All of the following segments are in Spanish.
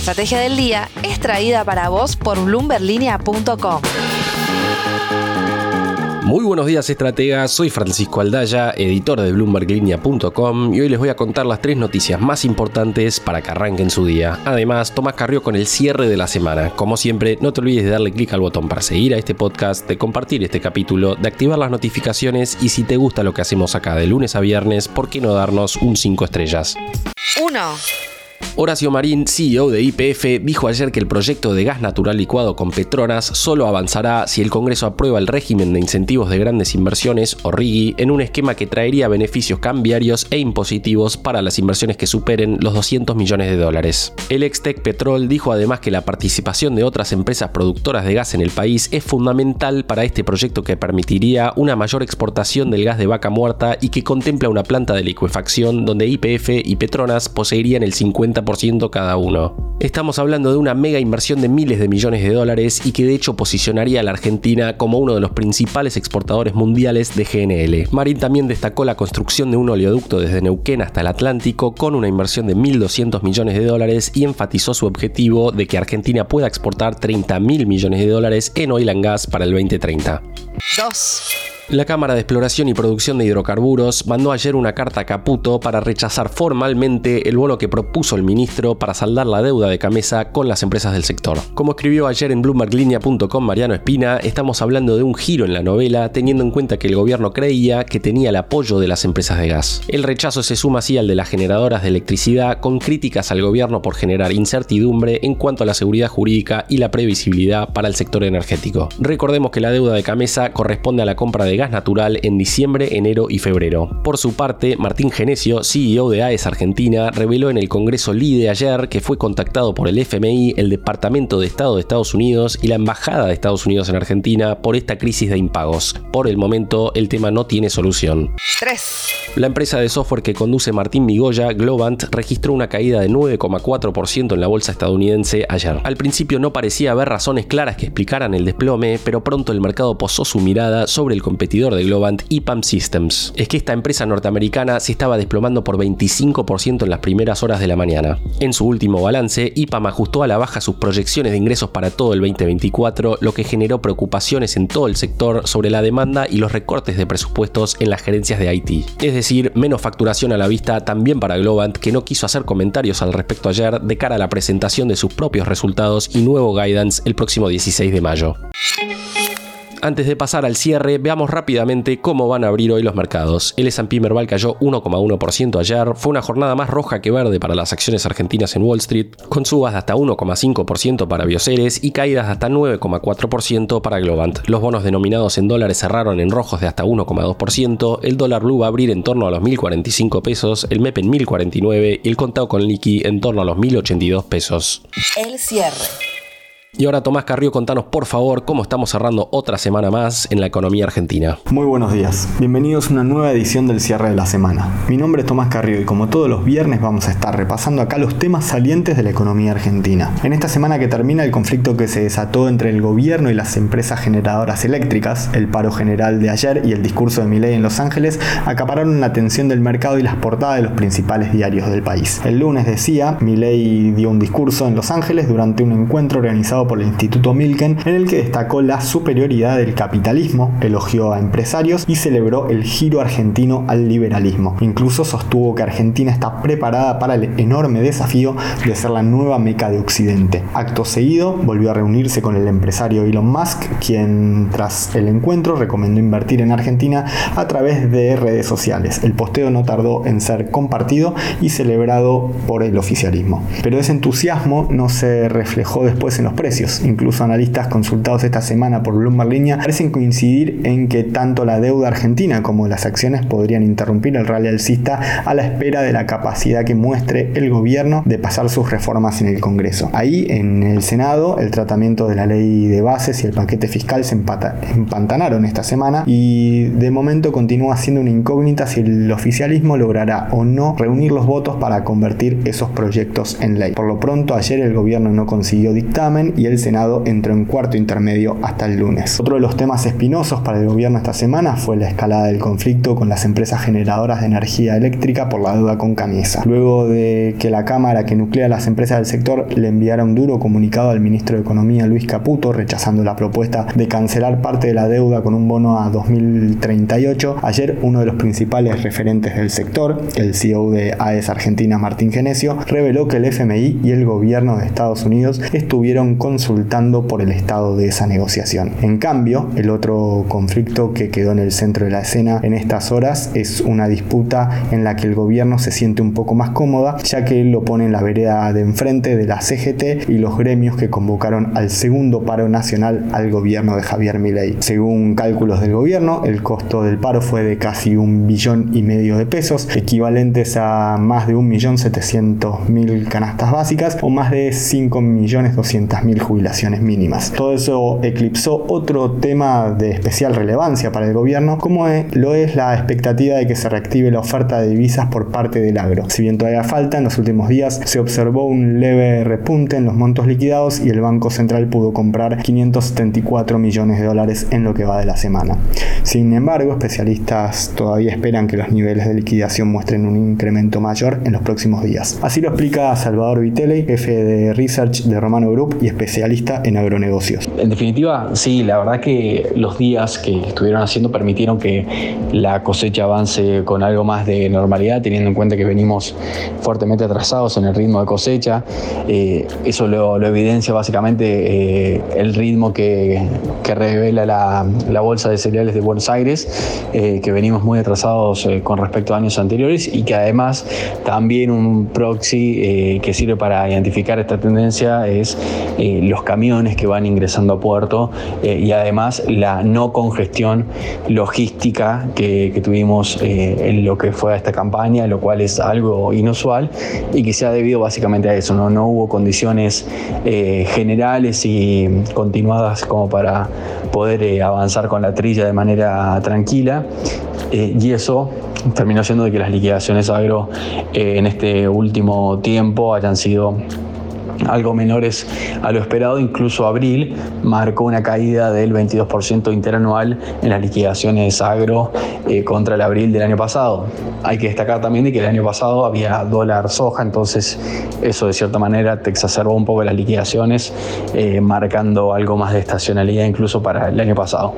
estrategia del día es traída para vos por bloomberlinia.com. Muy buenos días, estrategas. Soy Francisco Aldaya, editor de bloomberlinia.com, y hoy les voy a contar las 3 noticias más importantes para que arranquen su día. Además, Tomás Carrió con el cierre de la semana. Como siempre, no te olvides de darle clic al botón para seguir a este podcast, de compartir este capítulo, de activar las notificaciones y si te gusta lo que hacemos acá de lunes a viernes, ¿por qué no darnos un 5 estrellas? 1. Horacio Marín, CEO de YPF, dijo ayer que el proyecto de gas natural licuado con Petronas solo avanzará si el Congreso aprueba el régimen de incentivos de grandes inversiones, o RIGI, en un esquema que traería beneficios cambiarios e impositivos para las inversiones que superen los $200 millones. El ex Tecpetrol dijo además que la participación de otras empresas productoras de gas en el país es fundamental para este proyecto que permitiría una mayor exportación del gas de vaca muerta y que contempla una planta de licuefacción donde YPF y Petronas poseerían el 50% cada uno. Estamos hablando de una mega inversión de miles de millones de dólares y que de hecho posicionaría a la Argentina como uno de los principales exportadores mundiales de GNL. Marín también destacó la construcción de un oleoducto desde Neuquén hasta el Atlántico con una inversión de 1.200 millones de dólares y enfatizó su objetivo de que Argentina pueda exportar 30.000 millones de dólares en oil and gas para el 2030. 2. La Cámara de Exploración y Producción de Hidrocarburos mandó ayer una carta a Caputo para rechazar formalmente el bono que propuso el ministro para saldar la deuda de Camesa con las empresas del sector. Como escribió ayer en bloomberlinia.com Mariano Espina, estamos hablando de un giro en la novela teniendo en cuenta que el gobierno creía que tenía el apoyo de las empresas de gas. El rechazo se suma así al de las generadoras de electricidad, con críticas al gobierno por generar incertidumbre en cuanto a la seguridad jurídica y la previsibilidad para el sector energético. Recordemos que la deuda de Camesa corresponde a la compra de gas natural en diciembre, enero y febrero. Por su parte, Martín Genesio, CEO de AES Argentina, reveló en el Congreso LIDE ayer que fue contactado por el FMI, el Departamento de Estado de Estados Unidos y la Embajada de Estados Unidos en Argentina por esta crisis de impagos. Por el momento, el tema no tiene solución. 3. La empresa de software que conduce Martín Migoya, Globant, registró una caída de 9,4% en la bolsa estadounidense ayer. Al principio no parecía haber razones claras que explicaran el desplome, pero pronto el mercado posó su mirada sobre el competidor de Globant, EPAM Systems. Es que esta empresa norteamericana se estaba desplomando por 25% en las primeras horas de la mañana. En su último balance, EPAM ajustó a la baja sus proyecciones de ingresos para todo el 2024, lo que generó preocupaciones en todo el sector sobre la demanda y los recortes de presupuestos en las gerencias de IT. Es decir, menos facturación a la vista también para Globant, que no quiso hacer comentarios al respecto ayer de cara a la presentación de sus propios resultados y nuevo guidance el próximo 16 de mayo. Antes de pasar al cierre, veamos rápidamente cómo van a abrir hoy los mercados. El S&P Merval cayó 1,1% ayer. Fue una jornada más roja que verde para las acciones argentinas en Wall Street, con subas de hasta 1,5% para Bioceres y caídas de hasta 9,4% para Globant. Los bonos denominados en dólares cerraron en rojos de hasta 1,2%. El dólar blue va a abrir en torno a los 1.045 pesos, el MEP en 1.049 y el contado con liqui en torno a los 1.082 pesos. El cierre. Y ahora, Tomás Carrió, contanos por favor cómo estamos cerrando otra semana más en la economía argentina. Muy buenos días, bienvenidos a una nueva edición del cierre de la semana. Mi nombre es Tomás Carrió y como todos los viernes vamos a estar repasando acá los temas salientes de la economía argentina. En esta semana que termina el conflicto que se desató entre el gobierno y las empresas generadoras eléctricas, el paro general de ayer y el discurso de Milei en Los Ángeles acapararon la atención del mercado y las portadas de los principales diarios del país. El lunes, decía, Milei dio un discurso en Los Ángeles durante un encuentro organizado por el Instituto Milken, en el que destacó la superioridad del capitalismo, elogió a empresarios y celebró el giro argentino al liberalismo. Incluso sostuvo que Argentina está preparada para el enorme desafío de ser la nueva meca de Occidente. Acto seguido, volvió a reunirse con el empresario Elon Musk, quien tras el encuentro recomendó invertir en Argentina a través de redes sociales. El posteo no tardó en ser compartido y celebrado por el oficialismo. Pero ese entusiasmo no se reflejó después en los precios. Incluso analistas consultados esta semana por Bloomberg Línea parecen coincidir en que tanto la deuda argentina como las acciones podrían interrumpir el rally alcista a la espera de la capacidad que muestre el gobierno de pasar sus reformas en el Congreso. Ahí, en el Senado, el tratamiento de la ley de bases y el paquete fiscal se empantanaron esta semana y de momento continúa siendo una incógnita si el oficialismo logrará o no reunir los votos para convertir esos proyectos en ley. Por lo pronto, ayer el gobierno no consiguió dictamen y el Senado entró en cuarto intermedio hasta el lunes. Otro de los temas espinosos para el gobierno esta semana fue la escalada del conflicto con las empresas generadoras de energía eléctrica por la deuda con Camiesa. Luego de que la Cámara que nuclea a las empresas del sector le enviara un duro comunicado al ministro de Economía Luis Caputo rechazando la propuesta de cancelar parte de la deuda con un bono a 2038, ayer uno de los principales referentes del sector, el CEO de AES Argentina Martín Genesio, reveló que el FMI y el gobierno de Estados Unidos estuvieron consultando por el estado de esa negociación. En cambio, el otro conflicto que quedó en el centro de la escena en estas horas es una disputa en la que el gobierno se siente un poco más cómoda, ya que lo pone en la vereda de enfrente de la CGT y los gremios que convocaron al segundo paro nacional al gobierno de Javier Milei. Según cálculos del gobierno, el costo del paro fue de casi 1,5 billones de pesos, equivalentes a más de 1.700.000 canastas básicas o más de 5.200.000 jubilaciones mínimas. Todo eso eclipsó otro tema de especial relevancia para el gobierno, como lo es la expectativa de que se reactive la oferta de divisas por parte del agro. Si bien todavía falta, en los últimos días se observó un leve repunte en los montos liquidados y el Banco Central pudo comprar 574 millones de dólares en lo que va de la semana. Sin embargo, especialistas todavía esperan que los niveles de liquidación muestren un incremento mayor en los próximos días. Así lo explica Salvador Vitelli, jefe de Research de Romano Group y especialista en agronegocios. En definitiva, sí, la verdad que los días que estuvieron haciendo permitieron que la cosecha avance con algo más de normalidad, teniendo en cuenta que venimos fuertemente atrasados en el ritmo de cosecha. Eso lo evidencia básicamente el ritmo que revela la Bolsa de Cereales de Buenos Aires, que venimos muy atrasados con respecto a años anteriores y que además también un proxy que sirve para identificar esta tendencia es los camiones que van ingresando a puerto y además la no congestión logística que tuvimos en lo que fue esta campaña, lo cual es algo inusual y que se ha debido básicamente a eso, no hubo condiciones generales y continuadas como para poder avanzar con la trilla de manera tranquila, y eso terminó siendo de que las liquidaciones agro en este último tiempo hayan sido algo menores a lo esperado. Incluso abril marcó una caída del 22% interanual en las liquidaciones agro contra el abril del año pasado. Hay que destacar también de que el año pasado había dólar soja, entonces eso de cierta manera te exacerbó un poco las liquidaciones, marcando algo más de estacionalidad incluso para el año pasado.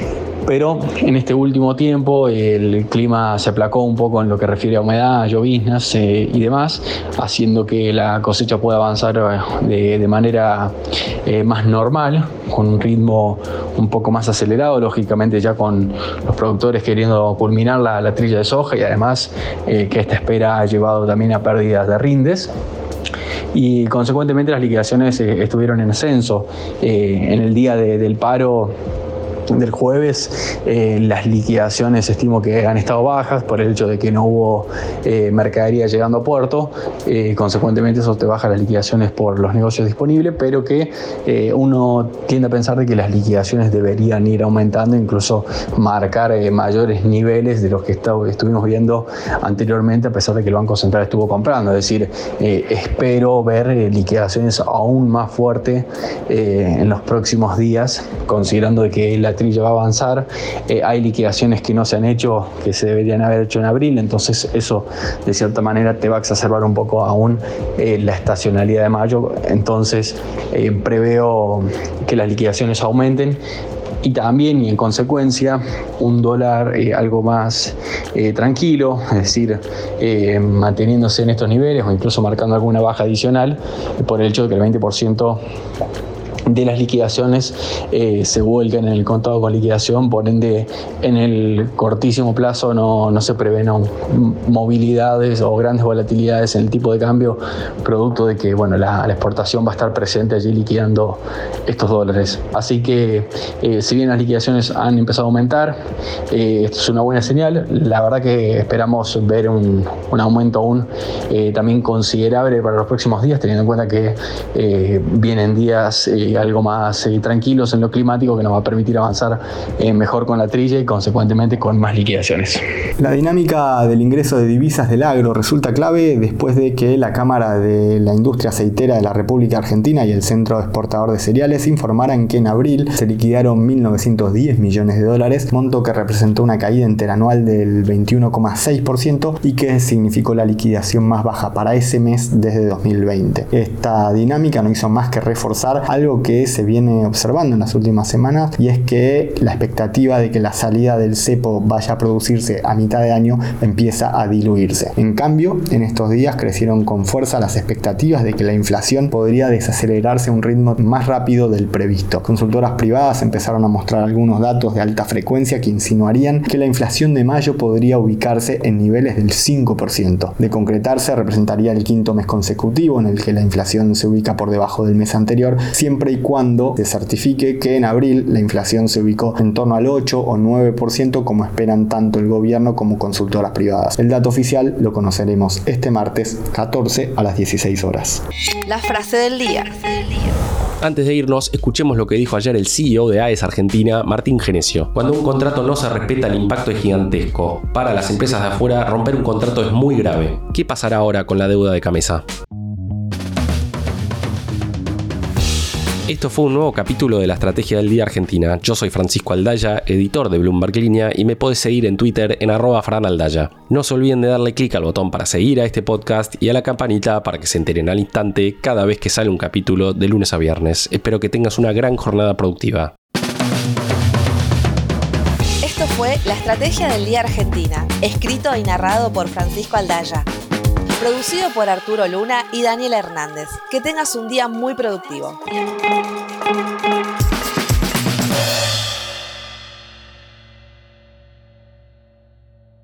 Pero en este último tiempo el clima se aplacó un poco en lo que refiere a humedad, lloviznas y demás, haciendo que la cosecha pueda avanzar de manera más normal, con un ritmo un poco más acelerado, lógicamente ya con los productores queriendo culminar la trilla de soja y además que esta espera ha llevado también a pérdidas de rindes. Y consecuentemente las liquidaciones estuvieron en ascenso. En el día del paro del jueves, las liquidaciones estimo que han estado bajas por el hecho de que no hubo mercadería llegando a puerto, consecuentemente eso te baja las liquidaciones por los negocios disponibles, pero que uno tiende a pensar de que las liquidaciones deberían ir aumentando, incluso marcar mayores niveles de los que estuvimos viendo anteriormente, a pesar de que el Banco Central estuvo comprando. Es decir, espero ver liquidaciones aún más fuertes en los próximos días, considerando de que la trilla va a avanzar. Hay liquidaciones que no se han hecho, que se deberían haber hecho en abril, entonces eso de cierta manera te va a exacerbar un poco aún la estacionalidad de mayo. Entonces preveo que las liquidaciones aumenten y también, y en consecuencia, un dólar algo más tranquilo, es decir, manteniéndose en estos niveles o incluso marcando alguna baja adicional por el hecho de que el 20% de las liquidaciones se vuelcan en el contado con liquidación, por ende en el cortísimo plazo no se prevén movilidades o grandes volatilidades en el tipo de cambio, producto de que la exportación va a estar presente allí liquidando estos dólares. Así que si bien las liquidaciones han empezado a aumentar, esto es una buena señal. La verdad que esperamos ver un aumento aún también considerable para los próximos días, teniendo en cuenta que vienen días algo más tranquilos en lo climático, que nos va a permitir avanzar mejor con la trilla y consecuentemente con más liquidaciones. La dinámica del ingreso de divisas del agro resulta clave después de que la Cámara de la Industria Aceitera de la República Argentina y el Centro Exportador de Cereales informaran que en abril se liquidaron 1.910 millones de dólares, monto que representó una caída interanual del 21,6% y que significó la liquidación más baja para ese mes desde 2020. Esta dinámica no hizo más que reforzar algo que se viene observando en las últimas semanas, y es que la expectativa de que la salida del cepo vaya a producirse a mitad de año empieza a diluirse. En cambio, en estos días crecieron con fuerza las expectativas de que la inflación podría desacelerarse a un ritmo más rápido del previsto. Consultoras privadas empezaron a mostrar algunos datos de alta frecuencia que insinuarían que la inflación de mayo podría ubicarse en niveles del 5%. De concretarse, representaría el quinto mes consecutivo en el que la inflación se ubica por debajo del mes anterior, siempre y cuando se certifique que en abril la inflación se ubicó en torno al 8 o 9%, como esperan tanto el gobierno como consultoras privadas. El dato oficial lo conoceremos este martes 14 a las 16 horas. La frase del día. Antes de irnos, escuchemos lo que dijo ayer el CEO de AES Argentina, Martín Genesio. Cuando un contrato no se respeta, el impacto es gigantesco. Para las empresas de afuera, romper un contrato es muy grave. ¿Qué pasará ahora con la deuda de Camesa? Esto fue un nuevo capítulo de la Estrategia del Día Argentina. Yo soy Francisco Aldaya, editor de Bloomberg Línea, y me podés seguir en Twitter en @franaldaya. No se olviden de darle clic al botón para seguir a este podcast y a la campanita para que se enteren al instante cada vez que sale un capítulo de lunes a viernes. Espero que tengas una gran jornada productiva. Esto fue La Estrategia del Día Argentina, escrito y narrado por Francisco Aldaya. Producido por Arturo Luna y Daniel Hernández. Que tengas un día muy productivo.